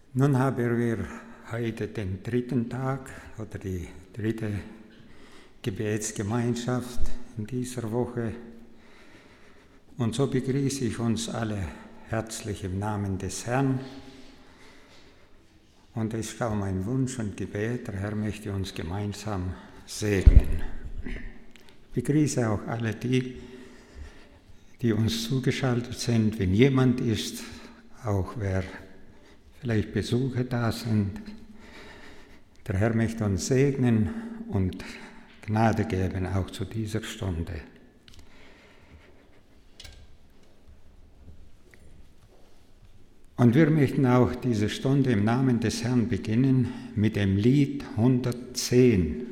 Nun haben wir heute den dritten Tag oder die dritte Gebetsgemeinschaft in dieser Woche. Und so begrüße ich uns alle herzlich im Namen des Herrn. Und es ist auch mein Wunsch und Gebet, der Herr möchte uns gemeinsam segnen. Ich begrüße auch alle die uns zugeschaltet sind. Wenn jemand ist, auch wer vielleicht Besucher da sind, der Herr möchte uns segnen und Gnade geben, auch zu dieser Stunde. Und wir möchten auch diese Stunde im Namen des Herrn beginnen mit dem Lied 110.